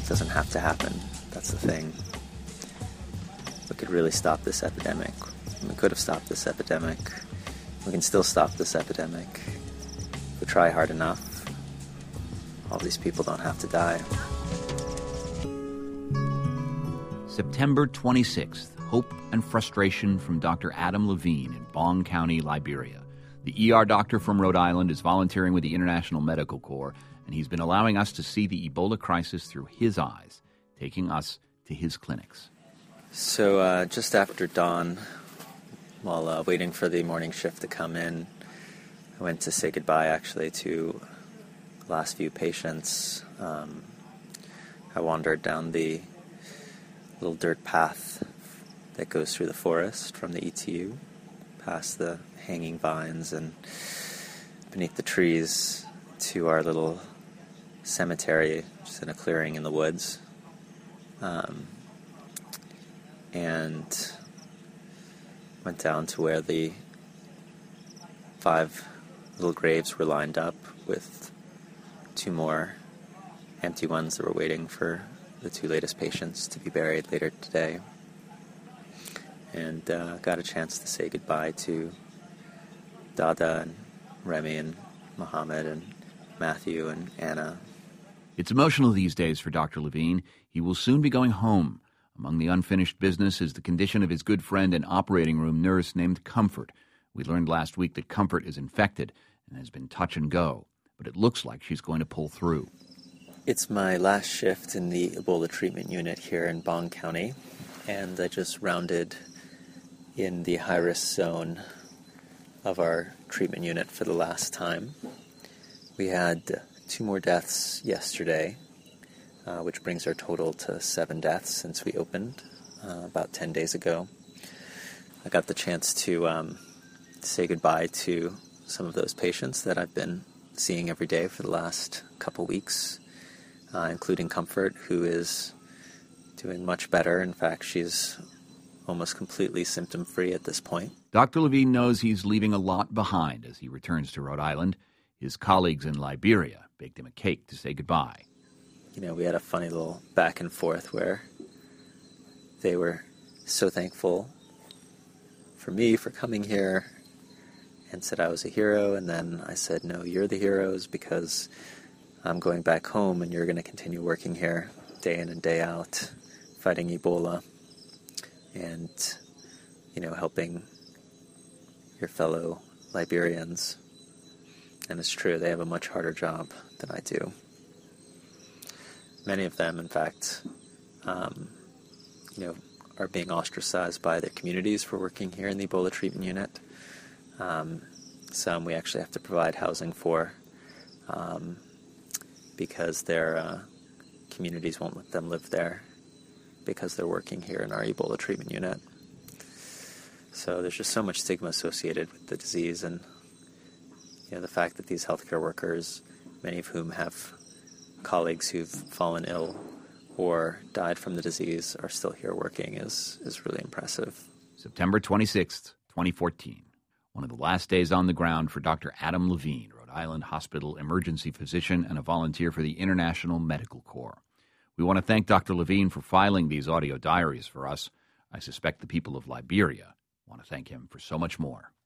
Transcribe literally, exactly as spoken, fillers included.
doesn't have to happen. That's the thing. We could really stop this epidemic. We could have stopped this epidemic. We can still stop this epidemic. If we try hard enough, all these people don't have to die. September twenty-sixth, hope and frustration from Doctor Adam Levine in Bong County, Liberia. The E R doctor from Rhode Island is volunteering with the International Medical Corps, and he's been allowing us to see the Ebola crisis through his eyes, taking us to his clinics. So uh, just after dawn, while uh, waiting for the morning shift to come in, I went to say goodbye, actually, to the last few patients. Um, I wandered down the little dirt path that goes through the forest from the E T U, past the hanging vines and beneath the trees to our little cemetery, just in a clearing in the woods. Um, and went down to where the five little graves were lined up with two more empty ones that were waiting for the two latest patients to be buried later today. And uh, got a chance to say goodbye to Dada and Remy and Mohammed and Matthew and Anna. It's emotional these days for Doctor Levine. He will soon be going home. Among the unfinished business is the condition of his good friend and operating room nurse named Comfort. We learned last week that Comfort is infected and has been touch and go, but it looks like she's going to pull through. It's my last shift in the Ebola treatment unit here in Bong County, and I just rounded in the high-risk zone of our treatment unit for the last time. We had two more deaths yesterday, uh, which brings our total to seven deaths since we opened uh, about ten days ago. I got the chance to um, say goodbye to some of those patients that I've been seeing every day for the last couple weeks, uh, including Comfort, who is doing much better. In fact, she's almost completely symptom-free at this point. Doctor Levine knows he's leaving a lot behind as he returns to Rhode Island. His colleagues in Liberia baked him a cake to say goodbye. You know, we had a funny little back and forth where they were so thankful for me for coming here and said I was a hero, and then I said, no, you're the heroes because I'm going back home and you're going to continue working here day in and day out, fighting Ebola and, you know, helping your fellow Liberians. And it's true, they have a much harder job than I do. Many of them, in fact, um, you know, are being ostracized by their communities for working here in the Ebola treatment unit. Um, some we actually have to provide housing for um, because their uh, communities won't let them live there because they're working here in our Ebola treatment unit. So there's just so much stigma associated with the disease, and you know, the fact that these healthcare workers, many of whom have colleagues who've fallen ill or died from the disease, are still here working is, is really impressive. September twenty-sixth, twenty fourteen. One of the last days on the ground for Doctor Adam Levine, Rhode Island Hospital emergency physician and a volunteer for the International Medical Corps. We want to thank Doctor Levine for filing these audio diaries for us. I suspect the people of Liberia want to thank him for so much more.